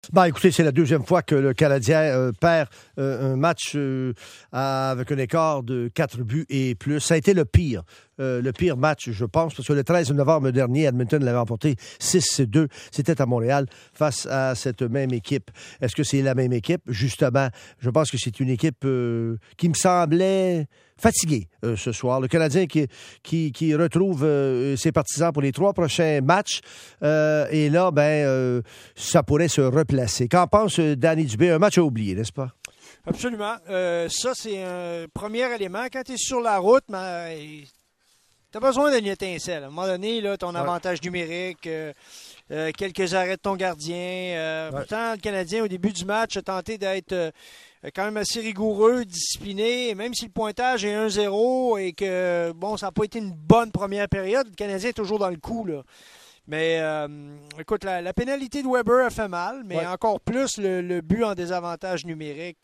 Ben, écoutez, c'est la deuxième fois que le Canadien perd un match avec un écart de 4 buts et plus. Ça a été le pire match, je pense, parce que le 13 novembre dernier, Edmonton l'avait remporté 6-2. C'était à Montréal face à cette même équipe. Est-ce que c'est la même équipe? Justement, je pense que c'est une équipe qui me semblait fatiguée ce soir. Le Canadien qui retrouve ses partisans pour les 3 prochains matchs. Et là, ça pourrait se replacer. Qu'en pense Danny Dubé? Un match à oublier, n'est-ce pas? Absolument. Ça, c'est un premier élément. Quand tu es sur la route, tu as besoin d'une étincelle. À un moment donné, là, ton avantage numérique, quelques arrêts de ton gardien. Pourtant, le Canadien, au début du match, a tenté d'être quand même assez rigoureux, discipliné. Même si le pointage est 1-0 et que, ça n'a pas été une bonne première période, le Canadien est toujours dans le coup, là. Mais, écoute, la pénalité de Weber a fait mal, mais encore plus le but en désavantage numérique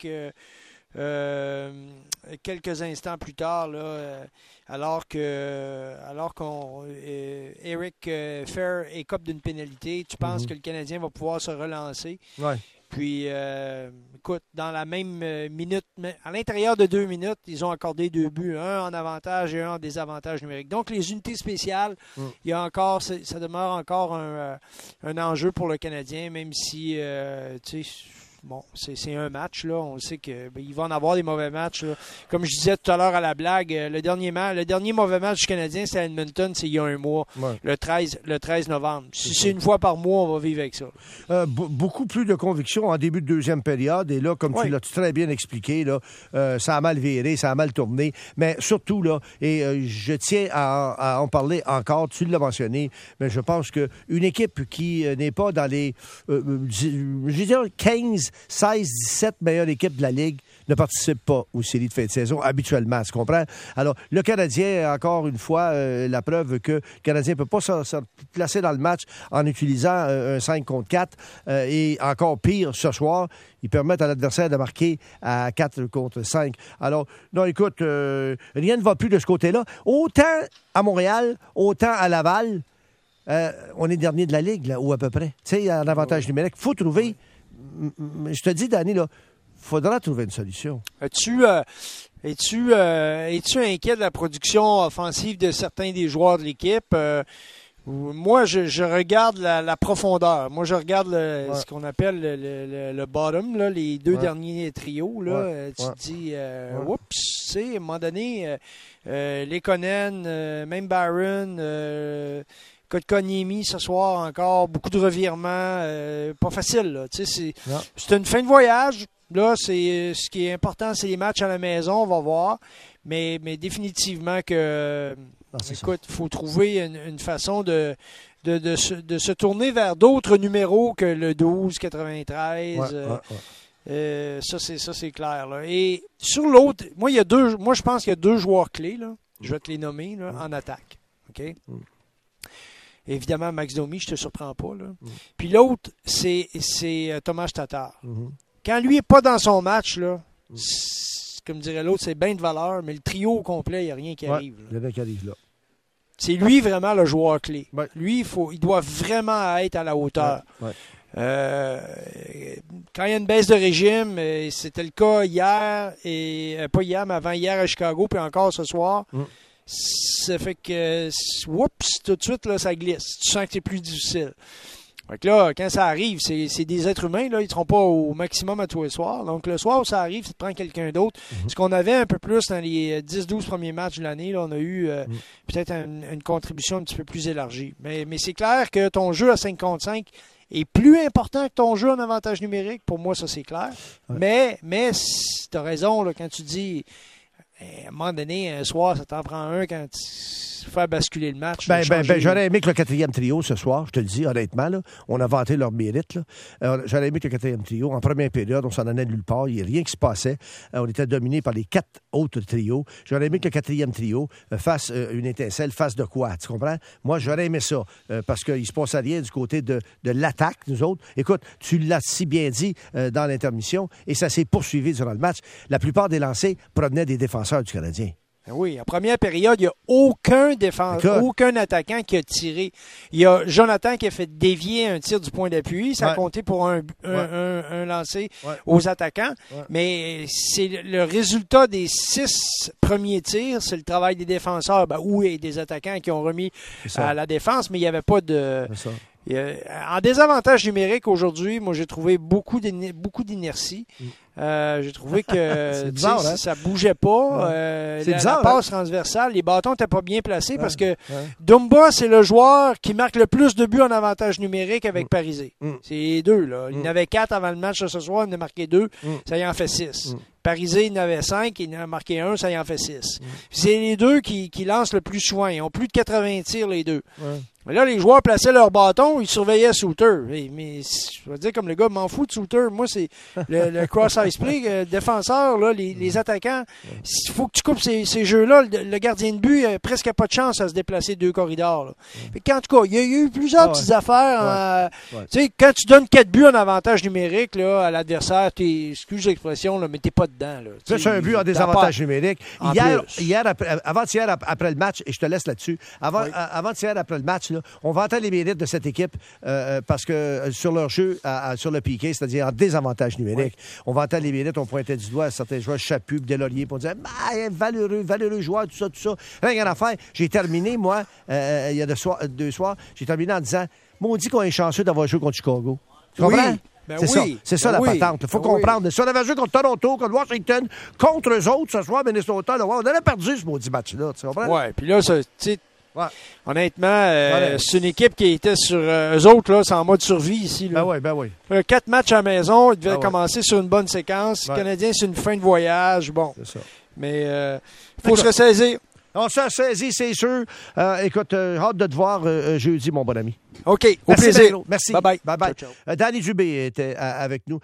quelques instants plus tard, là, alors qu'on Eric Fehr écope d'une pénalité, tu penses que le Canadien va pouvoir se relancer. Ouais. Puis, écoute, dans la même minute, à l'intérieur de 2 minutes, ils ont accordé 2 buts, un en avantage et un en désavantage numérique. Donc, les unités spéciales, il y a encore, ça demeure encore un enjeu pour le Canadien, même si, tu sais, c'est un match, là. On sait qu'il va en avoir des mauvais matchs, là. Comme je disais tout à l'heure à la blague, le dernier mauvais match du Canadien, c'était à Edmonton, c'est il y a un mois, le 13 novembre. Si c'est une fois par mois, on va vivre avec ça. Beaucoup plus de conviction en début de deuxième période. Et là, comme tu l'as très bien expliqué, là, ça a mal viré, ça a mal tourné. Mais surtout, là, et je tiens à en parler encore, tu l'as mentionné, mais je pense qu'une équipe qui n'est pas dans les, je dirais, 15, 16, 17 meilleures équipes de la Ligue ne participent pas aux séries de fin de saison habituellement, tu comprends? Alors, le Canadien, encore une fois, la preuve que le Canadien ne peut pas se placer dans le match en utilisant un 5 contre 4 et encore pire, ce soir, ils permettent à l'adversaire de marquer à 4 contre 5. Alors, non, écoute, rien ne va plus de ce côté-là. Autant à Montréal, autant à Laval, on est dernier de la Ligue, là, ou à peu près. Tu sais, en avantage numérique, il faut trouver... Je te dis, Danny, là, faudra trouver une solution. Es-tu inquiet de la production offensive de certains des joueurs de l'équipe? Moi, je regarde la profondeur. Moi, je regarde ce qu'on appelle le bottom, là, les 2 derniers trios. Là. Tu te dis, oups, tu sais, à un moment donné, Lekonen, même Barron... Kotkaniemi ce soir encore, beaucoup de revirements, pas facile. Là. C'est une fin de voyage. Là, ce qui est important, c'est les matchs à la maison, on va voir. Mais définitivement que, écoute, il faut trouver une façon de se tourner vers d'autres numéros que le 12-93. Ça, c'est clair. Là. Et sur l'autre, moi, je pense qu'il y a 2 joueurs clés. Là. Je vais te les nommer là, en attaque. OK? Évidemment, Max Domi, je ne te surprends pas. Là. Puis l'autre, c'est Tomas Tatar. Quand lui n'est pas dans son match, là, comme dirait l'autre, c'est bien de valeur, mais le trio au complet, il n'y a rien qui arrive. Il n'y a rien qui arrive là. C'est lui vraiment le joueur clé. Ouais. Lui, il doit vraiment être à la hauteur. Ouais. Quand il y a une baisse de régime, c'était le cas hier, et pas hier, mais avant hier à Chicago, puis encore ce soir. Ça fait que, oups, tout de suite, là, ça glisse. Tu sens que c'est plus difficile. Fait que là, quand ça arrive, c'est des êtres humains, là, ils ne seront pas au maximum à tous les soirs. Donc, le soir où ça arrive, ça te prend quelqu'un d'autre. Ce qu'on avait un peu plus dans les 10-12 premiers matchs de l'année, là, on a eu peut-être une contribution un petit peu plus élargie. Mais c'est clair que ton jeu à 5 contre 5 est plus important que ton jeu en avantage numérique. Pour moi, ça, c'est clair. Ouais. Mais tu as raison là, quand tu dis... À un moment donné, un soir, ça t'en prend un quand tu fais basculer le match. J'aurais aimé que le 4e trio ce soir, je te le dis honnêtement, là, on a vanté leur mérite. Là. J'aurais aimé que le 4e trio, en première période, on s'en allait nulle part, il n'y a rien qui se passait. On était dominé par les 4 autres trios. J'aurais aimé que le 4e trio fasse une étincelle, fasse de quoi, tu comprends? Moi, j'aurais aimé ça, parce qu'il ne se passait rien du côté de l'attaque, nous autres. Écoute, tu l'as si bien dit dans l'intermission, et ça s'est poursuivi durant le match. La plupart des lancers provenaient des défenseurs du Canadien. Oui, en première période, il n'y a aucun défenseur, aucun attaquant qui a tiré. Il y a Jonathan qui a fait dévier un tir du point d'appui. Ça a compté pour un lancer aux attaquants. Ouais. Mais c'est le résultat des 6 premiers tirs, c'est le travail des défenseurs ou des attaquants qui ont remis à la défense, mais il n'y avait pas de... En désavantage numérique aujourd'hui, moi j'ai trouvé beaucoup d'inertie. J'ai trouvé que bizarre, ça bougeait pas. La passe transversale, les bâtons n'étaient pas bien placés parce que Dumba, c'est le joueur qui marque le plus de buts en avantage numérique avec Parisé. C'est les deux. Là. Il en avait 4 avant le match de ce soir, il en a marqué 2, ça y en fait 6. Parisé, il en avait 5, il en a marqué 1, ça y en fait 6. C'est les deux qui lancent le plus souvent. Ils ont plus de 80 tirs, les deux. Mais là, les joueurs plaçaient leur bâton, ils surveillaient Suter. Mais je vais dire comme le gars, m'en fout de Suter. Moi, c'est le cross-ice play, défenseur, là, les attaquants. Il faut que tu coupes ces jeux-là. Le gardien de but a presque pas de chance à se déplacer 2 corridors. Là. Fait qu'en tout cas, il y a eu plusieurs petites affaires. Tu sais, quand tu donnes 4 buts en avantage numérique là, à l'adversaire, excuse l'expression, là, mais t'es pas dedans. C'est un but en désavantage numérique. Avant-hier, après le match, et je te laisse là-dessus, avant-hier, après le match, là, on vantait les mérites de cette équipe parce que sur leur jeu, sur le piqué, c'est-à-dire en désavantage numérique, on vantait les mérites, on pointait du doigt à certains joueurs, Chaput, Delorier, pour dire valeureux joueur, tout ça. Rien à faire. J'ai terminé, moi, il y a 2 soirs, j'ai terminé en disant, maudit qu'on est chanceux d'avoir joué contre Chicago. Tu comprends? C'est ça la patente. Il faut comprendre. Si on avait joué contre Toronto, contre Washington, contre eux autres, ce soir, Minnesota, là, on aurait perdu ce maudit match-là. Tu comprends? Oui, puis là, tu sais, honnêtement, c'est une équipe qui était sur eux autres, là, c'est en mode survie ici. Là. Ben oui. 4 matchs à la maison, ils devaient commencer sur une bonne séquence. Les Canadiens, c'est une fin de voyage. Bon. C'est ça. Mais il faut se ressaisir. On se ressaisit, c'est sûr. Écoute, hâte de te voir jeudi, mon bon ami. OK, au plaisir. Merci. Bye-bye. Bye-bye. Ciao. Danny Dubé était avec nous.